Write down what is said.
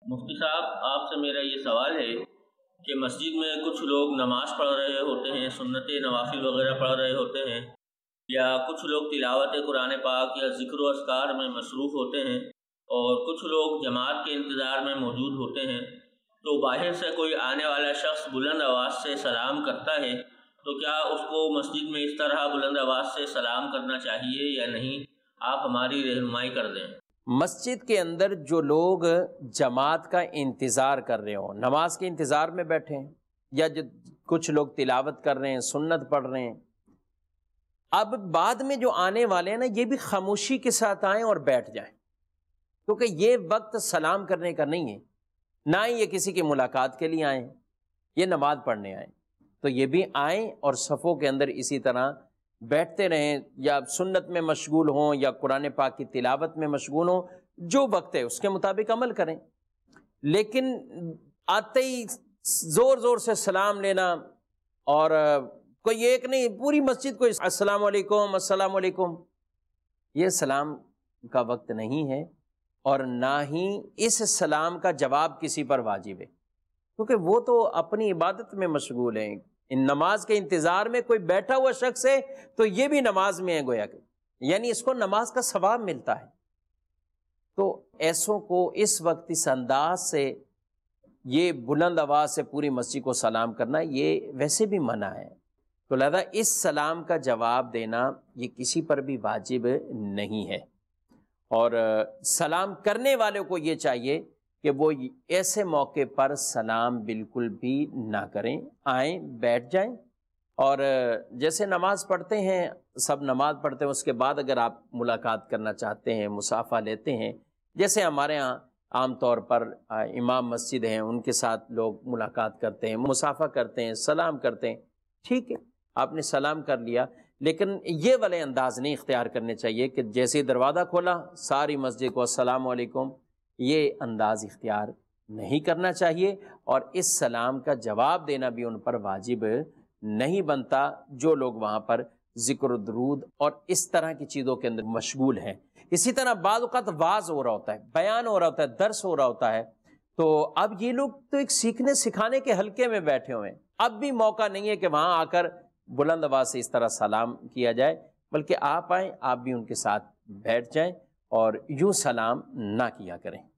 مفتی صاحب، آپ سے میرا یہ سوال ہے کہ مسجد میں کچھ لوگ نماز پڑھ رہے ہوتے ہیں، سنت نوافل وغیرہ پڑھ رہے ہوتے ہیں، یا کچھ لوگ تلاوت قرآن پاک یا ذکر و اذکار میں مصروف ہوتے ہیں، اور کچھ لوگ جماعت کے انتظار میں موجود ہوتے ہیں، تو باہر سے کوئی آنے والا شخص بلند آواز سے سلام کرتا ہے تو کیا اس کو مسجد میں اس طرح بلند آواز سے سلام کرنا چاہیے یا نہیں؟ آپ ہماری رہنمائی کر دیں۔ مسجد کے اندر جو لوگ جماعت کا انتظار کر رہے ہوں، نماز کے انتظار میں بیٹھے ہیں، یا کچھ لوگ تلاوت کر رہے ہیں، سنت پڑھ رہے ہیں، اب بعد میں جو آنے والے ہیں نا، یہ بھی خاموشی کے ساتھ آئیں اور بیٹھ جائیں، کیونکہ یہ وقت سلام کرنے کا نہیں ہے، نہ ہی یہ کسی کی ملاقات کے لیے آئیں، یہ نماز پڑھنے آئیں، تو یہ بھی آئیں اور صفوں کے اندر اسی طرح بیٹھتے رہیں، یا سنت میں مشغول ہوں یا قرآن پاک کی تلاوت میں مشغول ہوں، جو وقت ہے اس کے مطابق عمل کریں، لیکن آتے ہی زور زور سے سلام لینا، اور کوئی ایک نہیں، پوری مسجد کو السلام علیکم السلام علیکم، یہ سلام کا وقت نہیں ہے، اور نہ ہی اس سلام کا جواب کسی پر واجب ہے، کیونکہ وہ تو اپنی عبادت میں مشغول ہیں۔ ان نماز کے انتظار میں کوئی بیٹھا ہوا شخص ہے تو یہ بھی نماز میں ہے، گویا کہ یعنی اس کو نماز کا ثواب ملتا ہے، تو ایسوں کو اس وقت اس انداز سے یہ بلند آواز سے پوری مسجد کو سلام کرنا یہ ویسے بھی منع ہے، تو لہذا اس سلام کا جواب دینا یہ کسی پر بھی واجب نہیں ہے، اور سلام کرنے والوں کو یہ چاہیے کہ وہ ایسے موقع پر سلام بالکل بھی نہ کریں، آئیں بیٹھ جائیں، اور جیسے نماز پڑھتے ہیں، سب نماز پڑھتے ہیں، اس کے بعد اگر آپ ملاقات کرنا چاہتے ہیں، مصافحہ لیتے ہیں، جیسے ہمارے ہاں عام طور پر امام مسجد ہیں ان کے ساتھ لوگ ملاقات کرتے ہیں، مصافحہ کرتے ہیں، سلام کرتے ہیں، ٹھیک ہے، آپ نے سلام کر لیا، لیکن یہ والے انداز نہیں اختیار کرنے چاہیے کہ جیسے دروازہ کھولا ساری مسجد کو السلام علیکم، یہ انداز اختیار نہیں کرنا چاہیے، اور اس سلام کا جواب دینا بھی ان پر واجب نہیں بنتا جو لوگ وہاں پر ذکر و درود اور اس طرح کی چیزوں کے اندر مشغول ہیں۔ اسی طرح بعض اوقات واعظ ہو رہا ہوتا ہے، بیان ہو رہا ہوتا ہے، درس ہو رہا ہوتا ہے، تو اب یہ لوگ تو ایک سیکھنے سکھانے کے حلقے میں بیٹھے ہوئے ہیں، اب بھی موقع نہیں ہے کہ وہاں آ کر بلند آواز سے اس طرح سلام کیا جائے، بلکہ آپ آئیں، آپ بھی ان کے ساتھ بیٹھ جائیں اور یوں سلام نہ کیا کریں۔